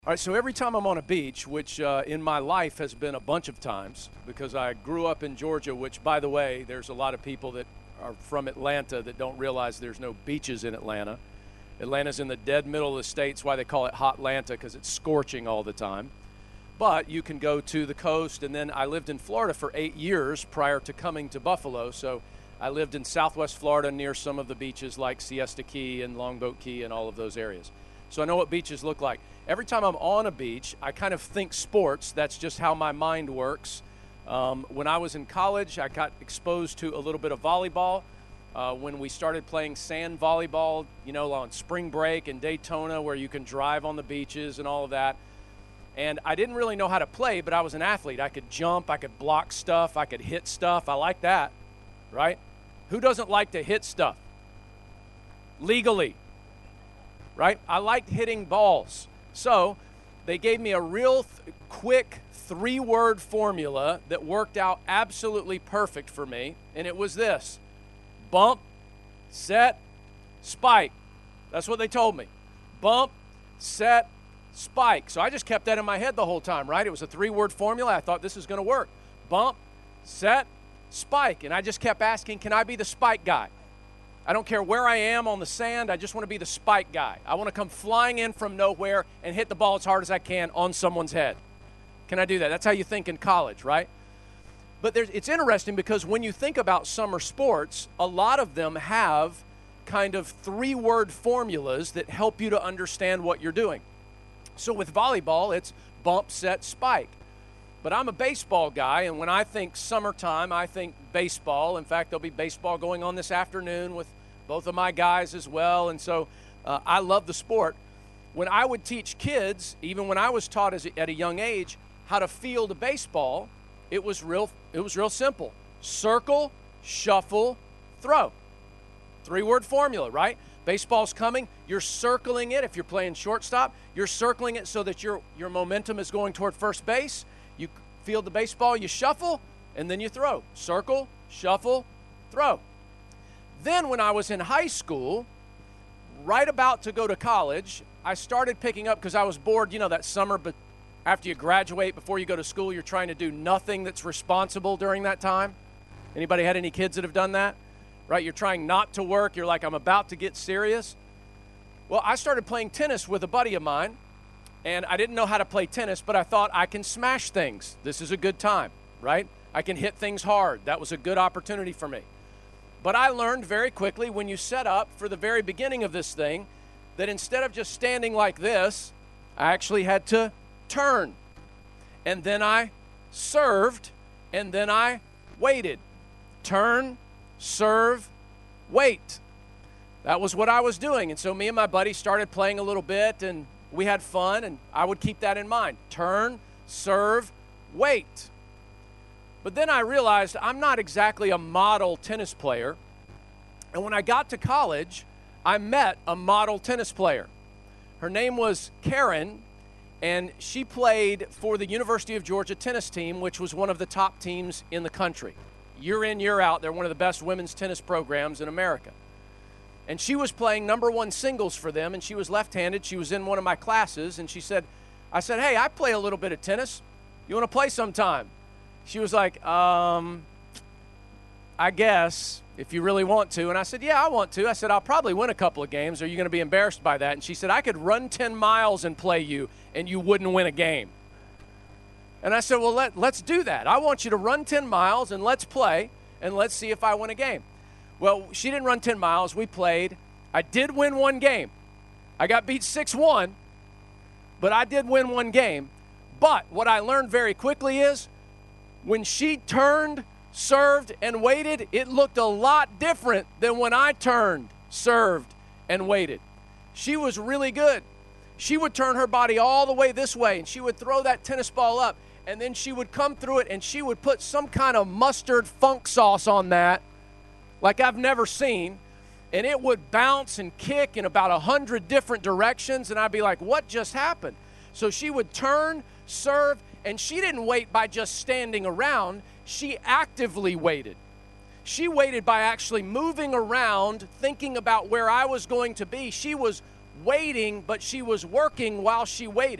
All right, so every time I'm on a beach, which in my life has been a bunch of times, because I grew up in Georgia, which, by the way, there's a lot of people that are from Atlanta that don't realize there's no beaches in Atlanta. Atlanta's in the dead middle of the state. That's why they call it Hotlanta, because it's scorching all the time. But you can go to the coast, and then I lived in Florida for 8 years prior to coming to Buffalo. So I lived in Southwest Florida near some of the beaches like Siesta Key and Longboat Key and all of those areas. So I know what beaches look like. Every time I'm on a beach, I kind of think sports. That's just how my mind works. When I was in college, I got exposed to a little bit of volleyball. When we started playing sand volleyball, you know, on spring break in Daytona, where you can drive on the beaches and all of that. And I didn't really know how to play, but I was an athlete. I could jump, I could block stuff, I could hit stuff. I like that, right? Who doesn't like to hit stuff? Legally, right? I liked hitting balls. So they gave me a real quick 3-word formula that worked out absolutely perfect for me, and it was this: bump, set, spike. That's what they told me. Bump, set, spike. So I just kept that in my head the whole time, right? It was a 3-word formula. I thought this is going to work. Bump, set, spike. And I just kept asking, can I be the spike guy? I don't care where I am on the sand. I just want to be the spike guy. I want to come flying in from nowhere and hit the ball as hard as I can on someone's head. Can I do that? That's how you think in college, right? But it's interesting because when you think about summer sports, a lot of them have kind of 3-word formulas that help you to understand what you're doing. So with volleyball, it's bump, set, spike. But I'm a baseball guy, and when I think summertime, I think baseball. In fact, there'll be baseball going on this afternoon with both of my guys as well, and so I love the sport. When I would teach kids, even when I was taught at a young age, how to field a baseball, it was real simple. Circle, shuffle, throw. 3-word formula, right? Baseball's coming, you're circling it. If you're playing shortstop, you're circling it so that your momentum is going toward first base. You field the baseball, you shuffle, and then you throw. Circle, shuffle, throw. Then when I was in high school, right about to go to college, I started picking up, because I was bored, you know, that summer, but after you graduate, before you go to school, you're trying to do nothing that's responsible during that time. Anybody had any kids that have done that? Right? You're trying not to work. You're like, I'm about to get serious. Well, I started playing tennis with a buddy of mine, and I didn't know how to play tennis, but I thought I can smash things. This is a good time, right? I can hit things hard. That was a good opportunity for me. But I learned very quickly, when you set up for the very beginning of this thing, that instead of just standing like this, I actually had to turn. And then I served, and then I waited. Turn, serve, wait. That was what I was doing. And so me and my buddy started playing a little bit, and we had fun, and I would keep that in mind. Turn, serve, wait. But then I realized I'm not exactly a model tennis player. And when I got to college, I met a model tennis player. Her name was Karen, and she played for the University of Georgia tennis team, which was one of the top teams in the country. Year in, year out, they're one of the best women's tennis programs in America. And she was playing #1 singles for them, and she was left-handed. She was in one of my classes, and I said, hey, I play a little bit of tennis. You want to play sometime? She was like, I guess, if you really want to. And I said, yeah, I want to. I said, I'll probably win a couple of games. Are you going to be embarrassed by that? And she said, I could run 10 miles and play you, and you wouldn't win a game. And I said, well, let's do that. I want you to run 10 miles, and let's play, and let's see if I win a game. Well, she didn't run 10 miles. We played. I did win one game. I got beat 6-1, but I did win one game. But what I learned very quickly is when she turned, served, and waited, it looked a lot different than when I turned, served, and waited. She was really good. She would turn her body all the way this way, and she would throw that tennis ball up, and then she would come through it, and she would put some kind of mustard funk sauce on that, like I've never seen, and it would bounce and kick in about 100 different directions, and I'd be like, what just happened? So she would turn, serve, and she didn't wait by just standing around. She actively waited. She waited by actually moving around, thinking about where I was going to be. She was waiting, but she was working while she waited.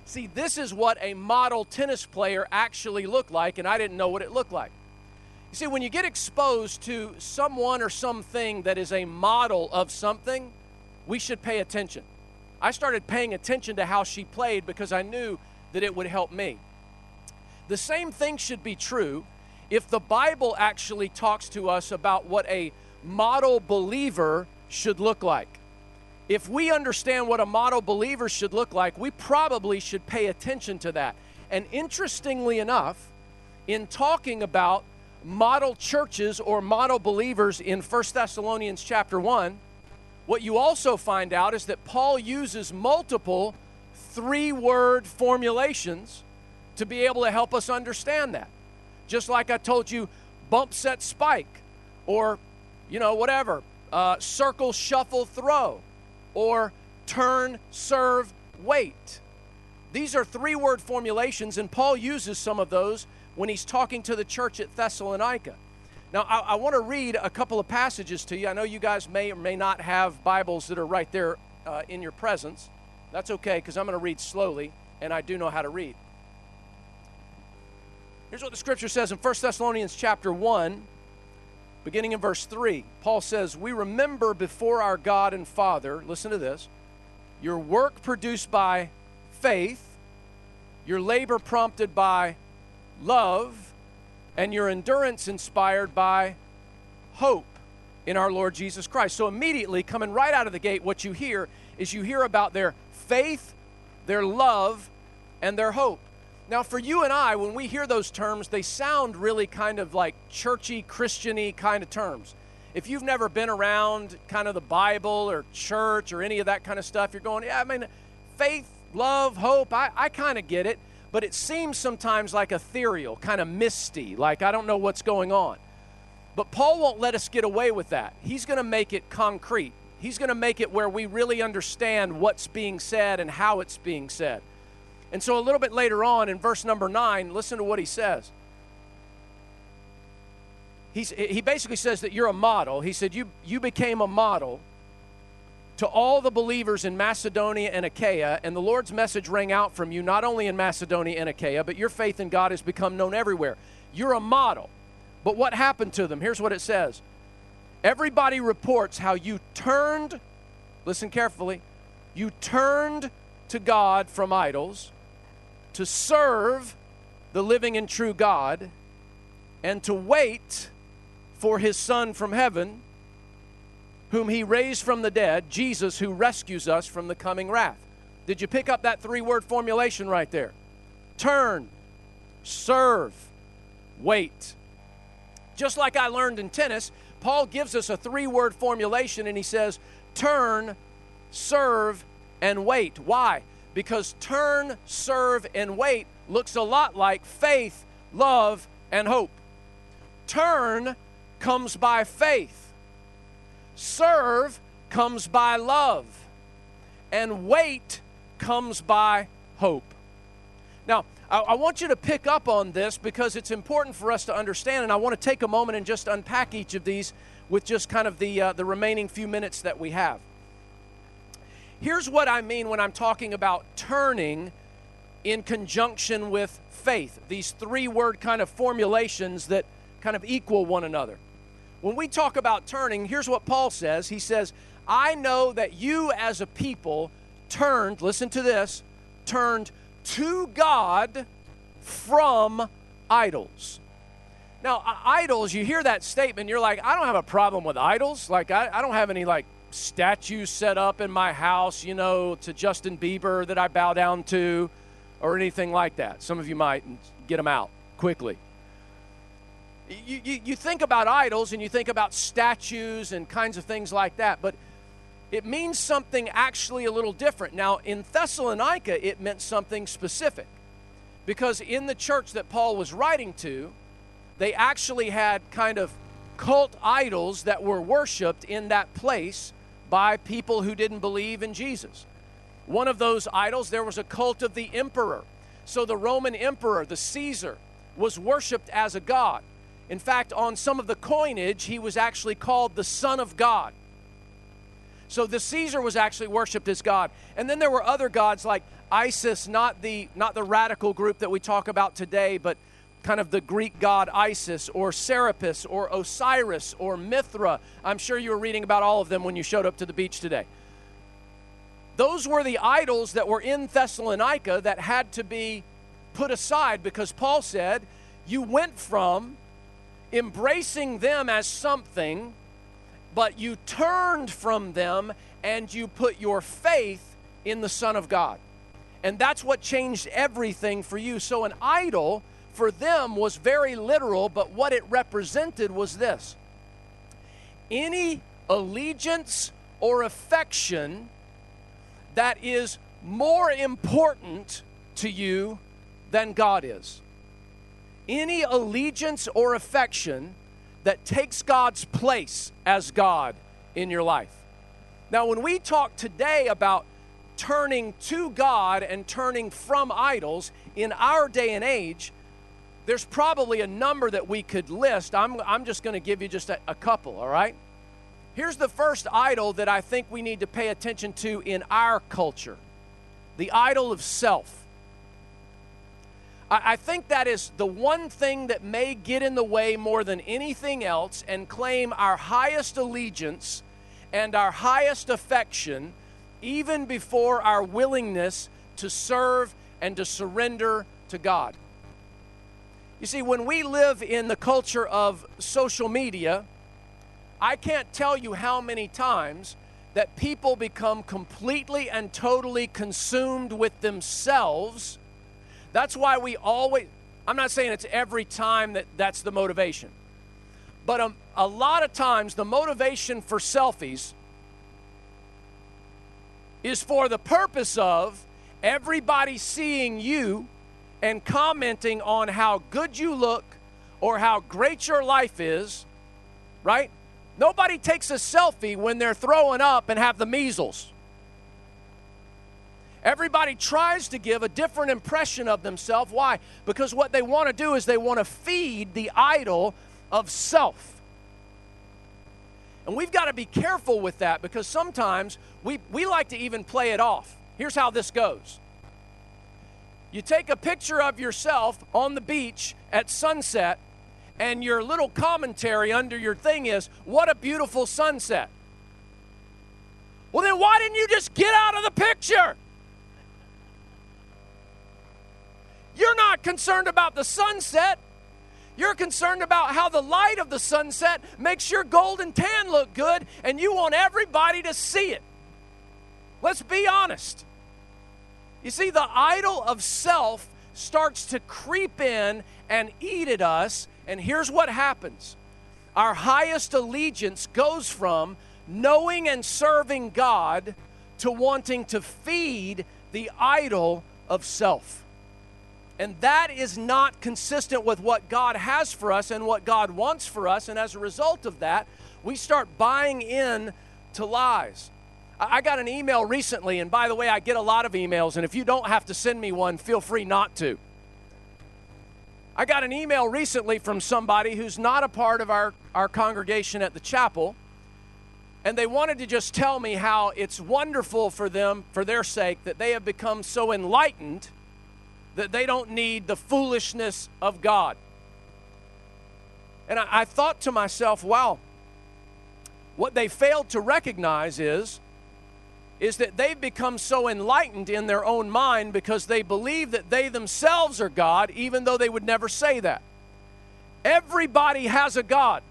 See, this is what a model tennis player actually looked like, and I didn't know what it looked like. You see, when you get exposed to someone or something that is a model of something, we should pay attention. I started paying attention to how she played because I knew that it would help me. The same thing should be true if the Bible actually talks to us about what a model believer should look like. If we understand what a model believer should look like, we probably should pay attention to that. And interestingly enough, in talking about model churches or model believers in 1 Thessalonians chapter 1, what you also find out is that Paul uses multiple three-word formulations to be able to help us understand that. Just like I told you, bump, set, spike, or, whatever, circle, shuffle, throw, or turn, serve, wait. These are three-word formulations, and Paul uses some of those when he's talking to the church at Thessalonica. Now, I want to read a couple of passages to you. I know you guys may or may not have Bibles that are right there in your presence. That's okay, because I'm going to read slowly, and I do know how to read. Here's what the Scripture says in 1 Thessalonians chapter 1, beginning in verse 3. Paul says, "We remember before our God and Father," listen to this, "your work produced by faith, your labor prompted by love, and your endurance inspired by hope in our Lord Jesus Christ." So immediately, coming right out of the gate, what you hear is you hear about their faith, their love, and their hope. Now, for you and I, when we hear those terms, they sound really kind of like churchy, Christian-y kind of terms. If you've never been around kind of the Bible or church or any of that kind of stuff, you're going, yeah, I mean, faith, love, hope, I kind of get it. But it seems sometimes like ethereal, kind of misty, like I don't know what's going on. But Paul won't let us get away with that. He's going to make it concrete. He's going to make it where we really understand what's being said and how it's being said. And so a little bit later on in verse number 9, listen to what he says. He basically says that you're a model. He said you became a model to all the believers in Macedonia and Achaia, and the Lord's message rang out from you not only in Macedonia and Achaia, but your faith in God has become known everywhere. You're a model. But what happened to them? Here's what it says. Everybody reports how you turned, listen carefully, you turned to God from idols to serve the living and true God and to wait for his Son from heaven, whom he raised from the dead, Jesus, who rescues us from the coming wrath. Did you pick up that three-word formulation right there? Turn, serve, wait. Just like I learned in tennis, Paul gives us a three-word formulation, and he says, turn, serve, and wait. Why? Because turn, serve, and wait looks a lot like faith, love, and hope. Turn comes by faith. Serve comes by love, and wait comes by hope. Now, I want you to pick up on this because it's important for us to understand, and I want to take a moment and just unpack each of these with just kind of the remaining few minutes that we have. Here's what I mean when I'm talking about turning in conjunction with faith, these three-word kind of formulations that kind of equal one another. When we talk about turning, here's what Paul says. He says, I know that you as a people turned, listen to this, turned to God from idols. Now, idols, you hear that statement, you're like, I don't have a problem with idols. Like, I don't have any, like, statues set up in my house, to Justin Bieber that I bow down to or anything like that. Some of you might get them out quickly. You think about idols and you think about statues and kinds of things like that, but it means something actually a little different. Now, in Thessalonica, it meant something specific because in the church that Paul was writing to, they actually had kind of cult idols that were worshiped in that place by people who didn't believe in Jesus. One of those idols, there was a cult of the emperor. So the Roman emperor, the Caesar, was worshiped as a god. In fact, on some of the coinage, he was actually called the Son of God. So the Caesar was actually worshipped as God. And then there were other gods like ISIS, not the radical group that we talk about today, but kind of the Greek god Isis or Serapis or Osiris or Mithra. I'm sure you were reading about all of them when you showed up to the beach today. Those were the idols that were in Thessalonica that had to be put aside, because Paul said, you went from embracing them as something, but you turned from them and you put your faith in the Son of God. And that's what changed everything for you. So an idol for them was very literal, but what it represented was this: any allegiance or affection that is more important to you than God is. Any allegiance or affection that takes God's place as God in your life. Now, when we talk today about turning to God and turning from idols, in our day and age, there's probably a number that we could list. I'm just going to give you just a couple, all right? Here's the first idol that I think we need to pay attention to in our culture: the idol of self. I think that is the one thing that may get in the way more than anything else and claim our highest allegiance and our highest affection, even before our willingness to serve and to surrender to God. You see, when we live in the culture of social media, I can't tell you how many times that people become completely and totally consumed with themselves. That's why we always, I'm not saying it's every time that's the motivation, but a lot of times the motivation for selfies is for the purpose of everybody seeing you and commenting on how good you look or how great your life is, right? Nobody takes a selfie when they're throwing up and have the measles. Everybody tries to give a different impression of themselves. Why? Because what they want to do is they want to feed the idol of self. And we've got to be careful with that, because sometimes we like to even play it off. Here's how this goes. You take a picture of yourself on the beach at sunset, and your little commentary under your thing is, "What a beautiful sunset." Well, then why didn't you just get out of the picture? You're not concerned about the sunset. You're concerned about how the light of the sunset makes your golden tan look good, and you want everybody to see it. Let's be honest. You see, the idol of self starts to creep in and eat at us, and here's what happens. Our highest allegiance goes from knowing and serving God to wanting to feed the idol of self. And that is not consistent with what God has for us and what God wants for us. And as a result of that, we start buying in to lies. I got an email recently, and by the way, I get a lot of emails, and if you don't have to send me one, feel free not to. I got an email recently from somebody who's not a part of our congregation at the chapel, and they wanted to just tell me how it's wonderful for them, for their sake, that they have become so enlightened that they don't need the foolishness of God. And I thought to myself, wow, what they failed to recognize is that they've become so enlightened in their own mind because they believe that they themselves are God, even though they would never say that. Everybody has a God.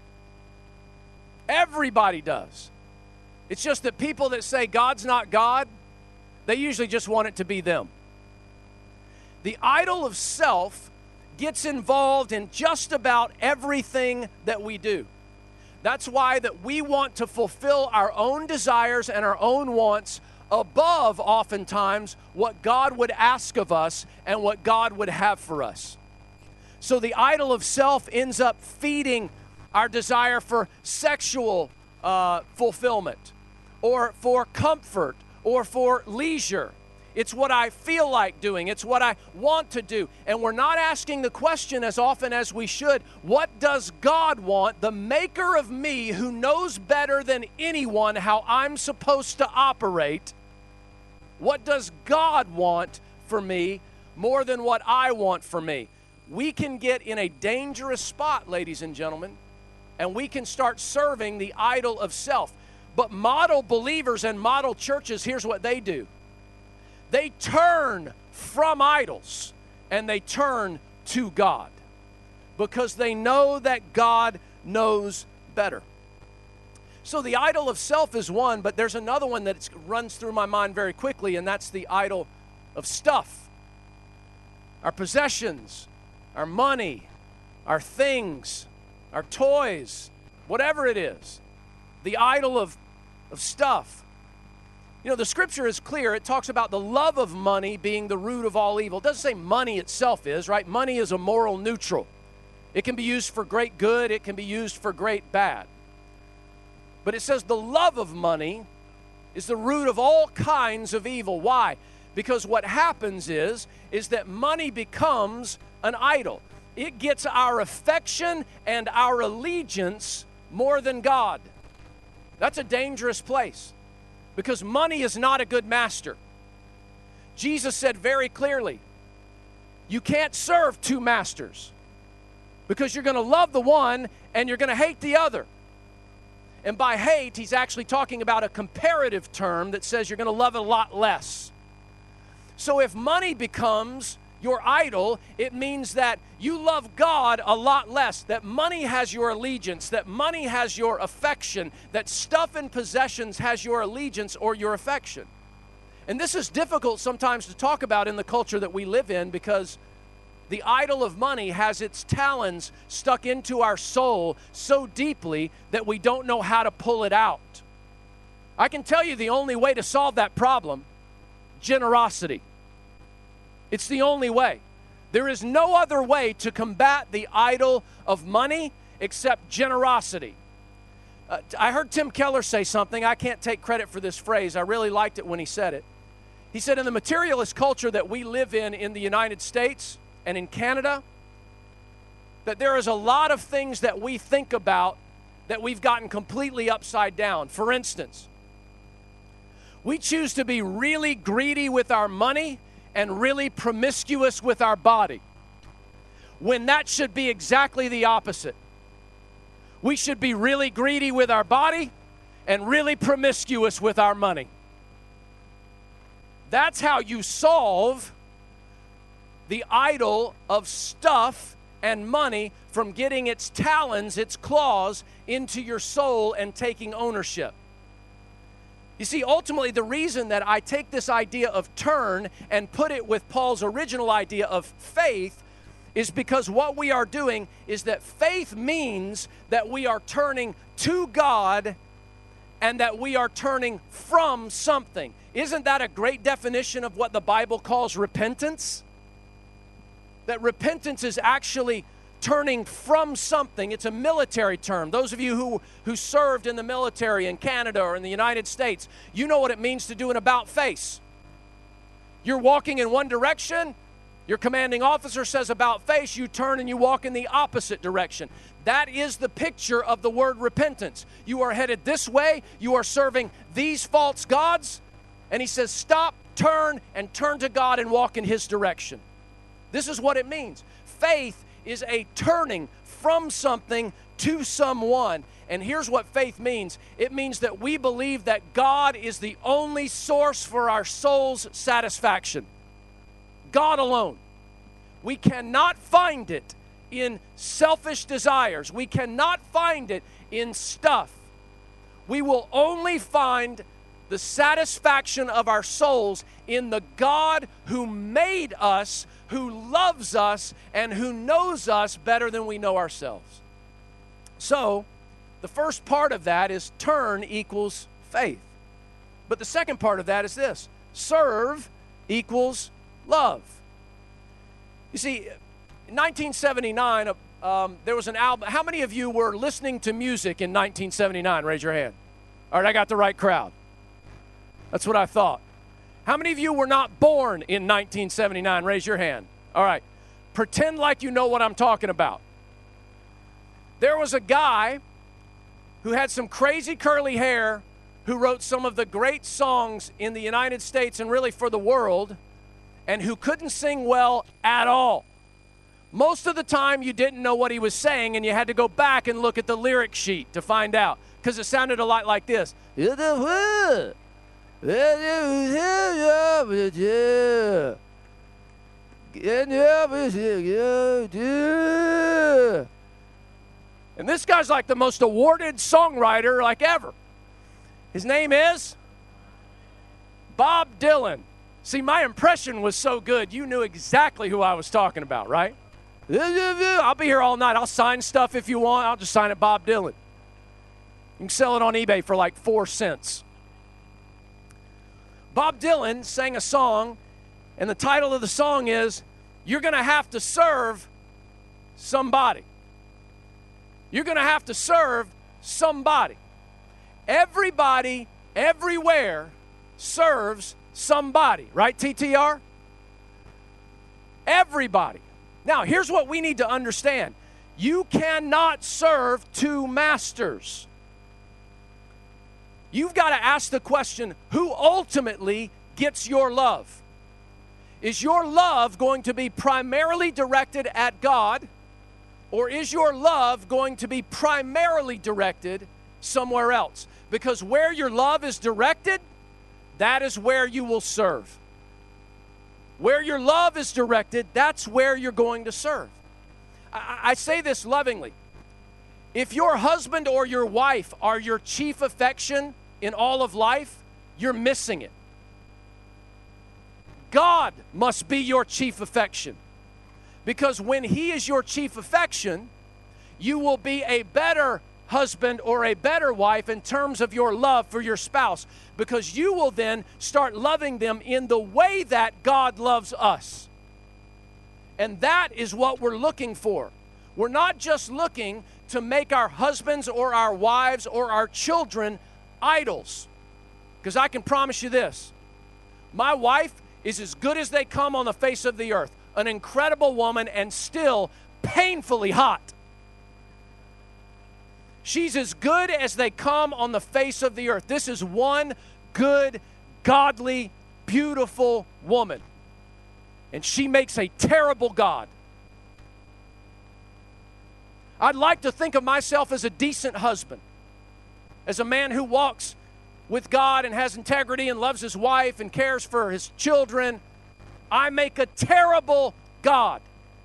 Everybody does. It's just that people that say God's not God, they usually just want it to be them. The idol of self gets involved in just about everything that we do. That's why that we want to fulfill our own desires and our own wants above, oftentimes, what God would ask of us and what God would have for us. So the idol of self ends up feeding our desire for sexual fulfillment, or for comfort, or for leisure. It's what I feel like doing. It's what I want to do. And we're not asking the question as often as we should, what does God want, the maker of me, who knows better than anyone how I'm supposed to operate? What does God want for me more than what I want for me? We can get in a dangerous spot, ladies and gentlemen, and we can start serving the idol of self. But model believers and model churches, here's what they do. They turn from idols and they turn to God because they know that God knows better. So the idol of self is one, but there's another one that runs through my mind very quickly, and that's the idol of stuff. Our possessions, our money, our things, our toys, whatever it is. The idol of stuff. You know, the scripture is clear. It talks about the love of money being the root of all evil. It doesn't say money itself is, right? Money is a moral neutral. It can be used for great good. It can be used for great bad. But it says the love of money is the root of all kinds of evil. Why? Because what happens is that money becomes an idol. It gets our affection and our allegiance more than God. That's a dangerous place because money is not a good master. Jesus said very clearly, you can't serve two masters because you're going to love the one and you're going to hate the other. And by hate, he's actually talking about a comparative term that says you're going to love it a lot less. So if money becomes your idol, it means that you love God a lot less, that money has your allegiance, that money has your affection, that stuff and possessions has your allegiance or your affection. And this is difficult sometimes to talk about in the culture that we live in because the idol of money has its talons stuck into our soul so deeply that we don't know how to pull it out. I can tell you the only way to solve that problem, generosity. It's the only way. There is no other way to combat the idol of money except generosity. I heard Tim Keller say something. I can't take credit for this phrase. I really liked it when he said it. He said, in the materialist culture that we live in the United States and in Canada, that there is a lot of things that we think about that we've gotten completely upside down. For instance, we choose to be really greedy with our money and really promiscuous with our body, when that should be exactly the opposite. We should be really greedy with our body and really promiscuous with our money. That's how you solve the idol of stuff and money from getting its talons, its claws, into your soul and taking ownership. You see, ultimately, the reason that I take this idea of turn and put it with Paul's original idea of faith is because what we are doing is that faith means that we are turning to God and that we are turning from something. Isn't that a great definition of what the Bible calls repentance? That repentance is actually turning from something. It's a military term. Those of you who served in the military in Canada or in the United States, you know what it means to do an about face. You're walking in one direction, your commanding officer says about face, you turn and you walk in the opposite direction. That is the picture of the word repentance. You are headed this way, you are serving these false gods, and he says stop, turn, and turn to God and walk in his direction. This is what it means. Faith is a turning from something to someone. And here's what faith means. It means that we believe that God is the only source for our soul's satisfaction. God alone. We cannot find it in selfish desires. We cannot find it in stuff. We will only find the satisfaction of our souls in the God who made us, who loves us, and who knows us better than we know ourselves. So, the first part of that is turn equals faith. But the second part of that is this: serve equals love. You see, in 1979, there was an album. How many of you were listening to music in 1979? Raise your hand. All right, I got the right crowd. That's what I thought. How many of you were not born in 1979? Raise your hand. All right. Pretend like you know what I'm talking about. There was a guy who had some crazy curly hair who wrote some of the great songs in the United States and really for the world, and who couldn't sing well at all. Most of the time, you didn't know what he was saying, and you had to go back and look at the lyric sheet to find out, because it sounded a lot like this. And this guy's like the most awarded songwriter like ever. His name is Bob Dylan. See, my impression was so good, you knew exactly who I was talking about, right? I'll be here all night. I'll sign stuff if you want. I'll just sign it Bob Dylan. You can sell it on eBay for like 4 cents. Bob Dylan sang a song, and the title of the song is, You're Gonna Have to Serve Somebody. You're gonna have to serve somebody. Everybody, everywhere, serves somebody. Right, TTR? Everybody. Now, here's what we need to understand. You cannot serve two masters. You've got to ask the question, who ultimately gets your love? Is your love going to be primarily directed at God, or is your love going to be primarily directed somewhere else? Because where your love is directed, that is where you will serve. Where your love is directed, that's where you're going to serve. I say this lovingly. If your husband or your wife are your chief affection in all of life, you're missing it. God must be your chief affection. Because when He is your chief affection, you will be a better husband or a better wife in terms of your love for your spouse, because you will then start loving them in the way that God loves us. And that is what we're looking for. We're not just looking to make our husbands or our wives or our children idols. Because I can promise you this, my wife is as good as they come on the face of the earth. An incredible woman and still painfully hot. She's as good as they come on the face of the earth. This is one good, godly, beautiful woman. And she makes a terrible God. I'd like to think of myself as a decent husband, as a man who walks with God and has integrity and loves his wife and cares for his children. I make a terrible God.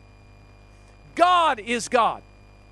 God is God.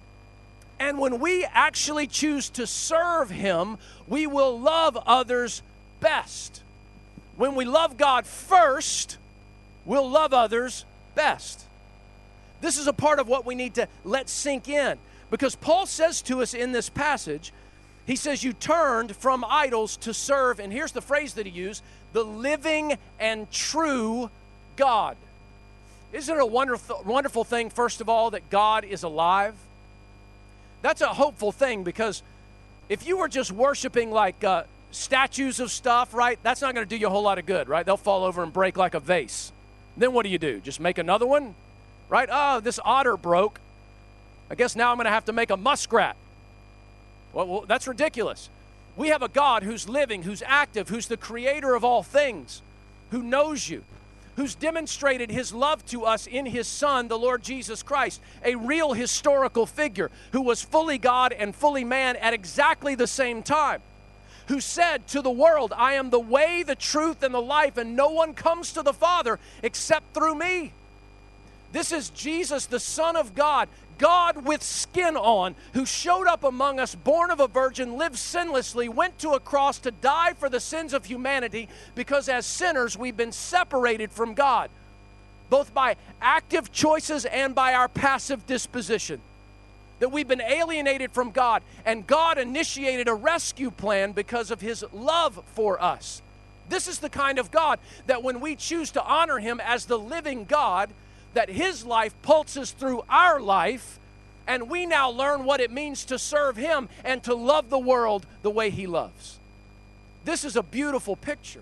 And when we actually choose to serve Him, we will love others best. When we love God first, we'll love others best. This is a part of what we need to let sink in. Because Paul says to us in this passage, he says, you turned from idols to serve, and here's the phrase that he used, the living and true God. Isn't it a wonderful thing, first of all, that God is alive? That's a hopeful thing, because if you were just worshiping like statues of stuff, right, that's not going to do you a whole lot of good, right? They'll fall over and break like a vase. Then what do? Just make another one, right? Oh, this otter broke. I guess now I'm going to have to make a muskrat. Well, that's ridiculous. We have a God who's living, who's active, who's the creator of all things, who knows you, who's demonstrated His love to us in His Son, the Lord Jesus Christ, a real historical figure who was fully God and fully man at exactly the same time, who said to the world, I am the way, the truth, and the life, and no one comes to the Father except through me. This is Jesus, the Son of God, God with skin on, who showed up among us, born of a virgin, lived sinlessly, went to a cross to die for the sins of humanity, because as sinners we've been separated from God, both by active choices and by our passive disposition. That we've been alienated from God, and God initiated a rescue plan because of His love for us. This is the kind of God that when we choose to honor Him as the living God, that His life pulses through our life, and we now learn what it means to serve Him and to love the world the way He loves. This is a beautiful picture.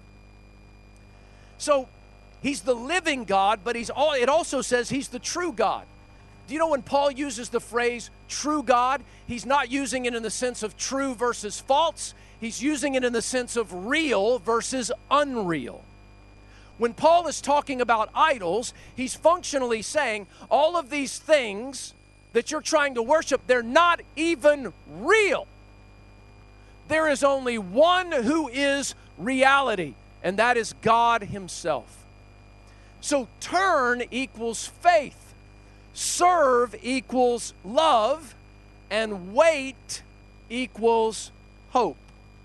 So He's the living God, but it also says He's the true God. Do you know when Paul uses the phrase true God, he's not using it in the sense of true versus false. He's using it in the sense of real versus unreal. When Paul is talking about idols, he's functionally saying all of these things that you're trying to worship, they're not even real. There is only one who is reality, and that is God himself. So turn equals faith, serve equals love, and wait equals hope.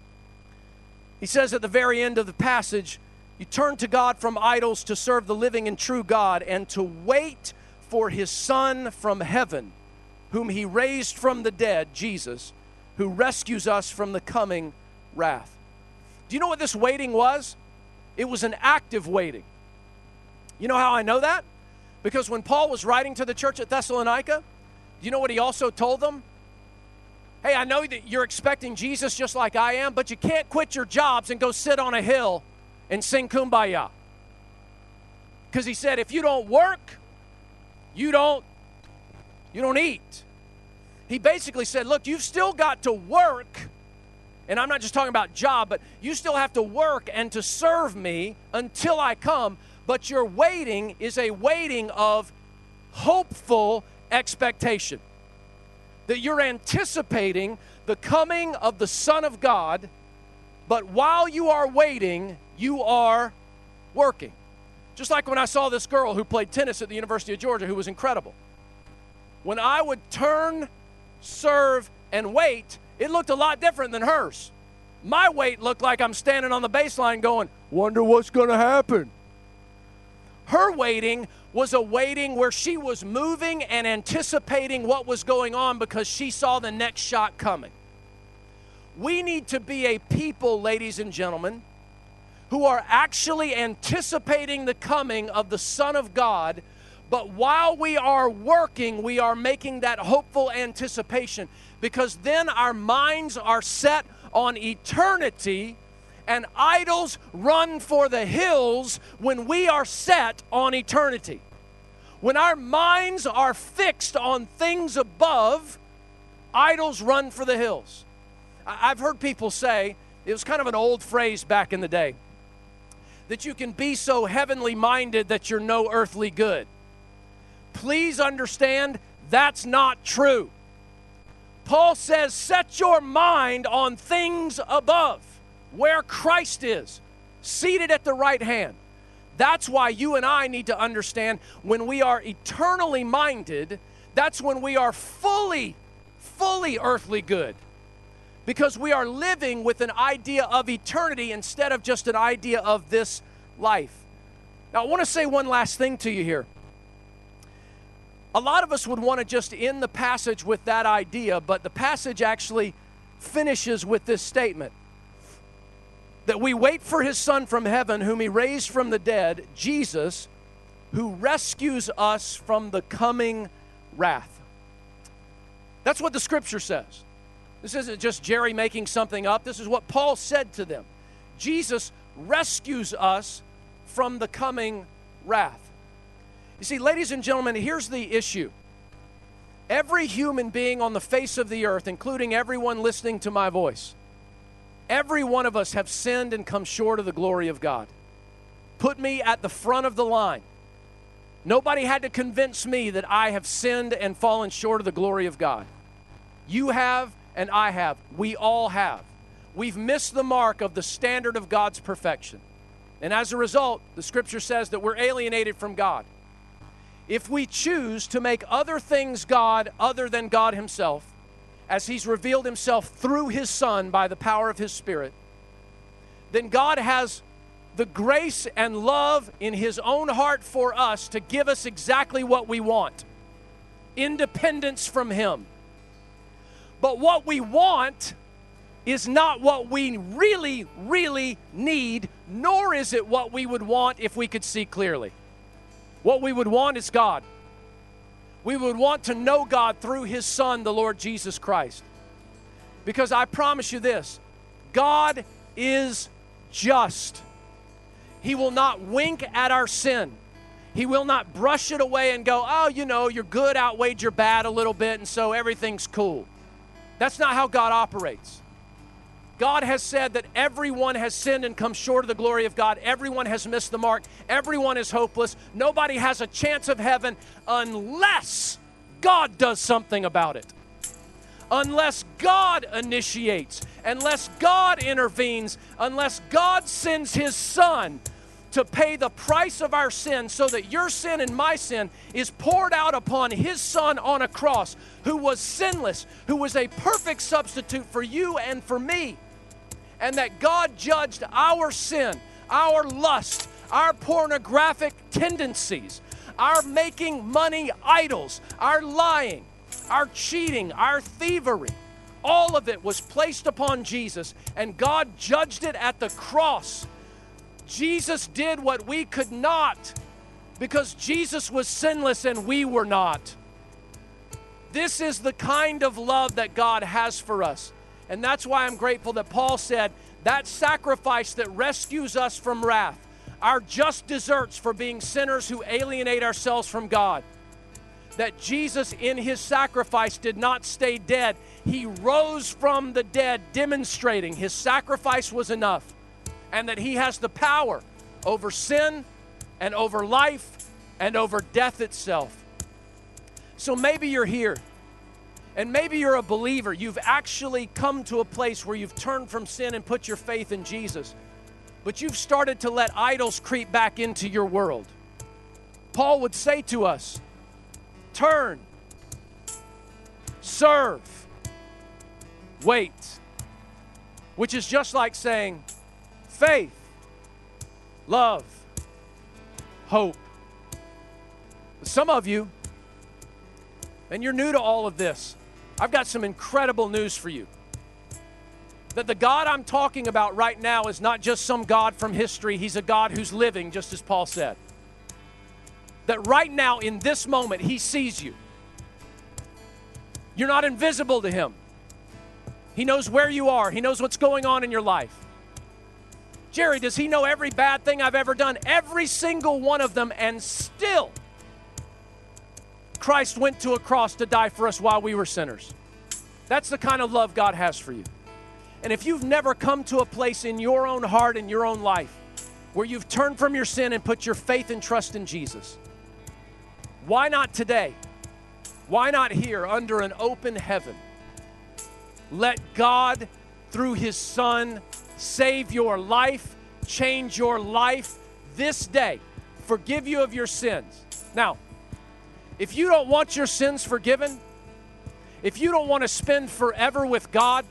He says at the very end of the passage, you turn to God from idols to serve the living and true God and to wait for his Son from heaven, whom he raised from the dead, Jesus, who rescues us from the coming wrath. Do you know what this waiting was? It was an active waiting. You know how I know that? Because when Paul was writing to the church at Thessalonica, do you know what he also told them? Hey, I know that you're expecting Jesus just like I am, but you can't quit your jobs and go sit on a hill and sing Kumbaya. Because he said, if you don't work, you don't eat. He basically said, look, you've still got to work, and I'm not just talking about job, but you still have to work and to serve me until I come, but your waiting is a waiting of hopeful expectation. That you're anticipating the coming of the Son of God, but while you are waiting, you are working. Just like when I saw this girl who played tennis at the University of Georgia who was incredible. When I would turn, serve, and wait, it looked a lot different than hers. My wait looked like I'm standing on the baseline going, wonder what's going to happen. Her waiting was a waiting where she was moving and anticipating what was going on because she saw the next shot coming. We need to be a people, ladies and gentlemen, who are actually anticipating the coming of the Son of God, but while we are working, we are making that hopeful anticipation, because then our minds are set on eternity, and idols run for the hills when we are set on eternity. When our minds are fixed on things above, idols run for the hills. I've heard people say, it was kind of an old phrase back in the day, that you can be so heavenly minded that you're no earthly good. Please understand, that's not true. Paul says, set your mind on things above, where Christ is, seated at the right hand. That's why you and I need to understand when we are eternally minded, that's when we are fully earthly good. Because we are living with an idea of eternity instead of just an idea of this life. Now, I want to say one last thing to you here. A lot of us would want to just end the passage with that idea, but the passage actually finishes with this statement. That we wait for his Son from heaven, whom he raised from the dead, Jesus, who rescues us from the coming wrath. That's what the Scripture says. This isn't just Jerry making something up. This is what Paul said to them. Jesus rescues us from the coming wrath. You see, ladies and gentlemen, here's the issue. Every human being on the face of the earth, including everyone listening to my voice, every one of us have sinned and come short of the glory of God. Put me at the front of the line. Nobody had to convince me that I have sinned and fallen short of the glory of God. You have, and I have. We all have. We've missed the mark of the standard of God's perfection. And as a result, the Scripture says that we're alienated from God. If we choose to make other things God other than God himself, as he's revealed himself through his Son by the power of his Spirit, then God has the grace and love in his own heart for us to give us exactly what we want. Independence from him. But what we want is not what we really, really need, nor is it what we would want if we could see clearly. What we would want is God. We would want to know God through his Son, the Lord Jesus Christ. Because I promise you this, God is just. He will not wink at our sin. He will not brush it away and go, oh, you know, your good outweighed your bad a little bit, and so everything's cool. That's not how God operates. God has said that everyone has sinned and come short of the glory of God. Everyone has missed the mark. Everyone is hopeless. Nobody has a chance of heaven unless God does something about it. Unless God initiates, unless God intervenes, unless God sends His Son to pay the price of our sin so that your sin and my sin is poured out upon His Son on a cross, who was sinless, who was a perfect substitute for you and for me, and that God judged our sin, our lust, our pornographic tendencies, our making money idols, our lying, our cheating, our thievery. All of it was placed upon Jesus, and God judged it at the cross. Jesus did what we could not because Jesus was sinless and we were not. This is the kind of love that God has for us. And that's why I'm grateful that Paul said that sacrifice that rescues us from wrath, our just deserts for being sinners who alienate ourselves from God, that Jesus in His sacrifice did not stay dead. He rose from the dead, demonstrating His sacrifice was enough, and that He has the power over sin and over life and over death itself. So maybe you're here, and maybe you're a believer. You've actually come to a place where you've turned from sin and put your faith in Jesus, but you've started to let idols creep back into your world. Paul would say to us, turn, serve, wait, which is just like saying faith, love, hope. Some of you, and you're new to all of this, I've got some incredible news for you. That the God I'm talking about right now is not just some God from history. He's a God who's living, just as Paul said. That right now, in this moment, He sees you. You're not invisible to Him. He knows where you are. He knows what's going on in your life. Jerry, does He know every bad thing I've ever done? Every single one of them, and still, Christ went to a cross to die for us while we were sinners. That's the kind of love God has for you. And if you've never come to a place in your own heart and your own life where you've turned from your sin and put your faith and trust in Jesus, why not today? Why not here under an open heaven? Let God, through His Son, save your life, change your life this day, forgive you of your sins. Now, if you don't want your sins forgiven, if you don't want to spend forever with God,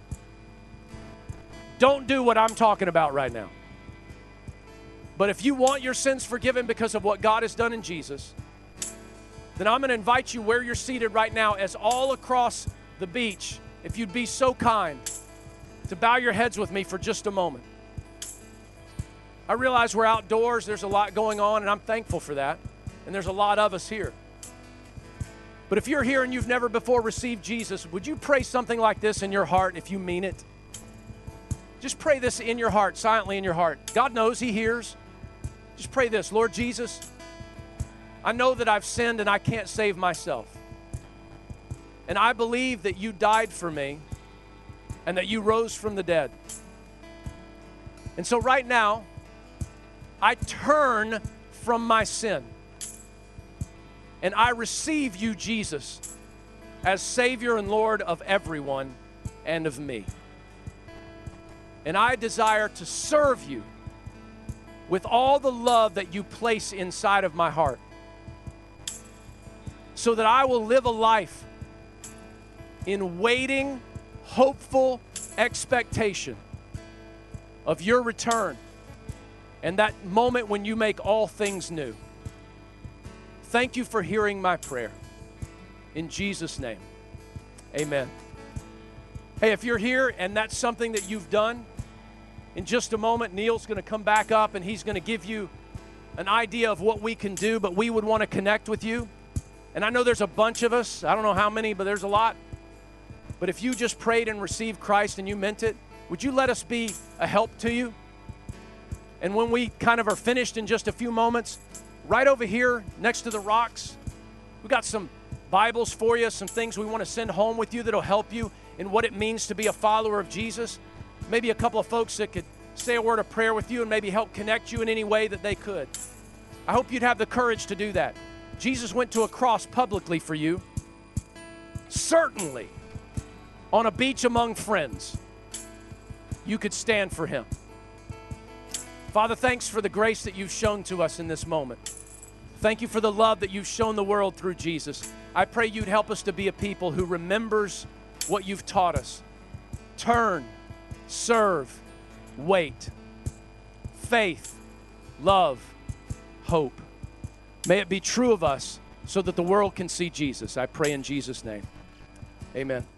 don't do what I'm talking about right now. But if you want your sins forgiven because of what God has done in Jesus, then I'm going to invite you where you're seated right now, as all across the beach, if you'd be so kind to bow your heads with me for just a moment. I realize we're outdoors, there's a lot going on, and I'm thankful for that. And there's a lot of us here. But if you're here and you've never before received Jesus, would you pray something like this in your heart if you mean it? Just pray this in your heart, silently in your heart. God knows, He hears. Just pray this: Lord Jesus, I know that I've sinned and I can't save myself. And I believe that You died for me and that You rose from the dead. And so right now, I turn from my sin and I receive You, Jesus, as Savior and Lord of everyone and of me. And I desire to serve You with all the love that You place inside of my heart, so that I will live a life in waiting, hopeful expectation of Your return and that moment when You make all things new. Thank You for hearing my prayer. In Jesus' name, amen. Hey, if you're here and that's something that you've done, in just a moment, Neil's going to come back up and he's going to give you an idea of what we can do, but we would want to connect with you. And I know there's a bunch of us. I don't know how many, but there's a lot. But if you just prayed and received Christ and you meant it, would you let us be a help to you? And when we kind of are finished in just a few moments, right over here next to the rocks, we got some Bibles for you, some things we want to send home with you that'll help you in what it means to be a follower of Jesus. Maybe a couple of folks that could say a word of prayer with you and maybe help connect you in any way that they could. I hope you'd have the courage to do that. Jesus went to a cross publicly for you. Certainly, on a beach among friends, you could stand for him. Father, thanks for the grace that you've shown to us in this moment. Thank you for the love that you've shown the world through Jesus. I pray you'd help us to be a people who remembers what you've taught us. Turn, serve, wait. Faith, love, hope. May it be true of us so that the world can see Jesus. I pray in Jesus' name. Amen.